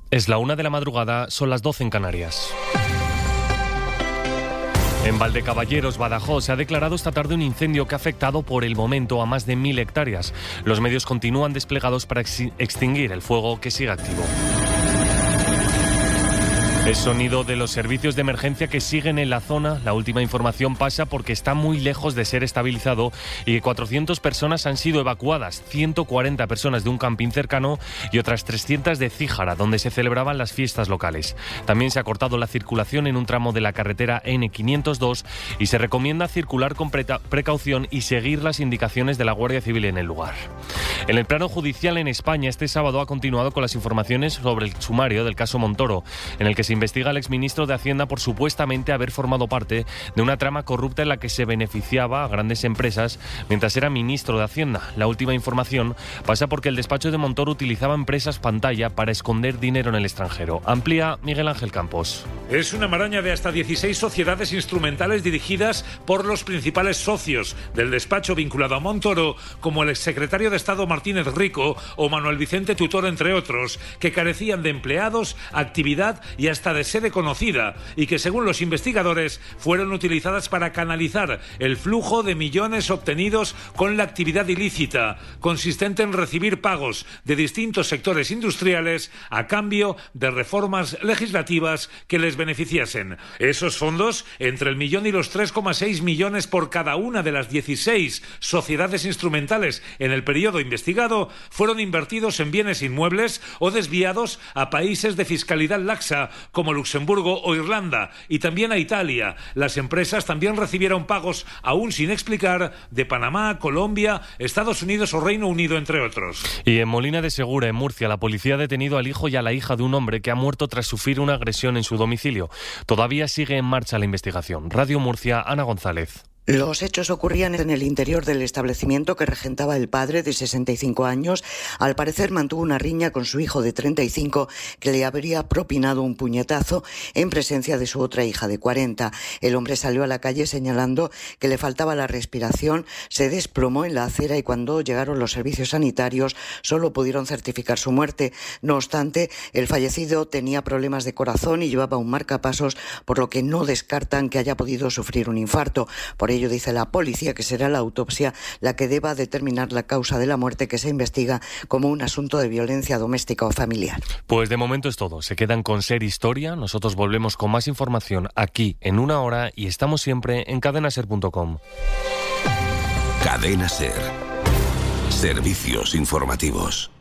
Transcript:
Es la 1 de la madrugada, son las 12 en Canarias. En Valdecaballeros, Badajoz, se ha declarado esta tarde un incendio que ha afectado por el momento a más de 1.000 hectáreas. Los medios continúan desplegados para extinguir el fuego que sigue activo. Es sonido de los servicios de emergencia que siguen en la zona. La última información pasa porque está muy lejos de ser estabilizado y que 400 personas han sido evacuadas, 140 personas de un camping cercano y otras 300 de Cíjara, donde se celebraban las fiestas locales. También se ha cortado la circulación en un tramo de la carretera N502 y se recomienda circular con precaución y seguir las indicaciones de la Guardia Civil en el lugar. En el plano judicial en España, este sábado ha continuado con las informaciones sobre el sumario del caso Montoro, en el que se investiga al exministro de Hacienda por supuestamente haber formado parte de una trama corrupta en la que se beneficiaba a grandes empresas mientras era ministro de Hacienda. La última información pasa porque el despacho de Montoro utilizaba empresas pantalla para esconder dinero en el extranjero. Amplía Miguel Ángel Campos. Es una maraña de hasta 16 sociedades instrumentales dirigidas por los principales socios del despacho vinculado a Montoro, como el exsecretario de Estado Martínez Rico o Manuel Vicente Tutor, entre otros, que carecían de empleados, actividad y hasta de sede conocida, y que según los investigadores fueron utilizadas para canalizar el flujo de millones obtenidos con la actividad ilícita, consistente en recibir pagos de distintos sectores industriales a cambio de reformas legislativas que les beneficiasen. Esos fondos, entre el millón y los 3,6 millones por cada una de las 16 sociedades instrumentales en el periodo investigado, fueron invertidos en bienes inmuebles o desviados a países de fiscalidad laxa como Luxemburgo o Irlanda, y también a Italia. Las empresas también recibieron pagos aún sin explicar de Panamá, Colombia, Estados Unidos o Reino Unido, entre otros. Y en Molina de Segura, en Murcia, la policía ha detenido al hijo y a la hija de un hombre que ha muerto tras sufrir una agresión en su domicilio. Todavía sigue en marcha la investigación. Radio Murcia, Ana González. Los hechos ocurrían en el interior del establecimiento que regentaba el padre, de 65 años. Al parecer mantuvo una riña con su hijo de 35, que le habría propinado un puñetazo en presencia de su otra hija de 40. El hombre salió a la calle señalando que le faltaba la respiración, se desplomó en la acera y cuando llegaron los servicios sanitarios solo pudieron certificar su muerte. No obstante, el fallecido tenía problemas de corazón y llevaba un marcapasos, por lo que no descartan que haya podido sufrir un infarto. Por ello dice la policía que será la autopsia la que deba determinar la causa de la muerte, que se investiga como un asunto de violencia doméstica o familiar. Pues de momento es todo. Se quedan con Ser Historia. Nosotros volvemos con más información aquí en una hora y estamos siempre en cadenaser.com. Cadena Ser. Servicios informativos.